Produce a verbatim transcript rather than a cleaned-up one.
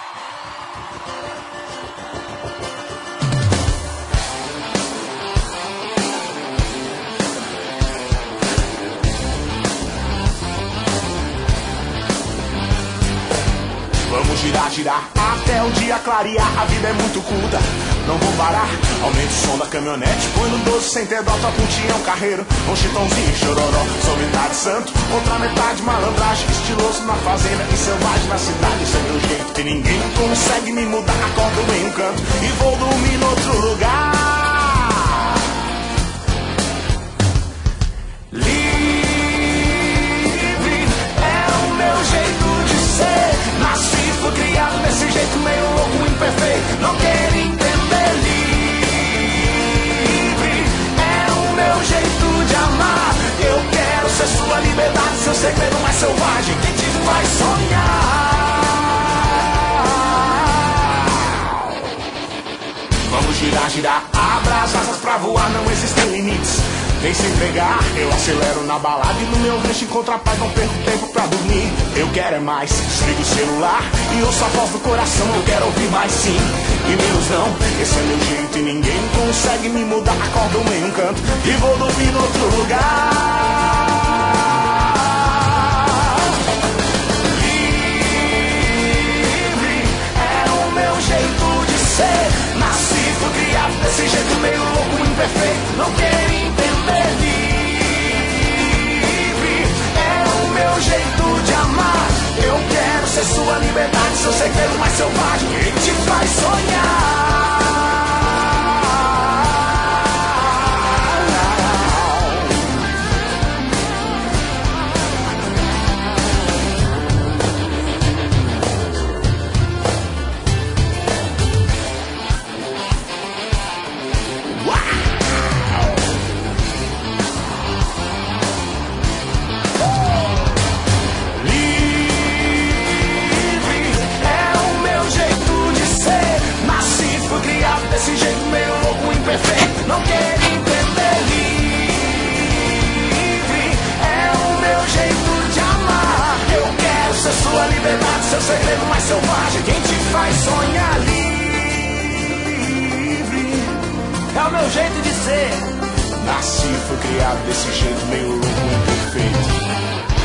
Vamos girar, girar, até o dia clarear. A vida é muito curta, não vou parar. Aumente o som da caminhonete, põe no doze sem ter dó. Toca um tião carreiro, um chitãozinho chororó. Sou metade santo, outra metade malandragem. Estiloso na fazenda e selvagem na cidade. Esse é meu jeito que ninguém consegue me mudar. Acordo em um canto e vou dormir em outro lugar. Livre é o meu jeito de ser. Nasci, fui criado desse jeito meio louco, imperfeito. Não quero entender. Livre é o meu jeito de amar. Eu quero ser sua liberdade, seu segredo mais selvagem, que te faz sonhar. Vamos girar, girar, abra as asas pra voar, não existem limites. Vem se entregar, eu acelero na balada e no meu rancho encontro a paz, não perco tempo pra dormir. Eu quero é mais, desligo o celular e ouço a voz do coração. Eu quero ouvir mais sim e menos não. Esse é meu jeito e ninguém consegue me mudar. Acordo em um canto e vou dormir em outro lugar. Livre é o meu jeito de ser. Nasci, fui criado desse jeito meio louco, imperfeito. Não quero entender. Livre é o meu jeito de amar. Eu quero ser sua liberdade, seu segredo mais selvagem, que te faz sonhar. Desse jeito meio louco, imperfeito, não quero entender. Livre é o meu jeito de amar. Eu quero ser sua liberdade, seu segredo mais selvagem, quem te faz sonhar. Livre é o meu jeito de ser. Nasci, fui criado desse jeito meio louco, imperfeito.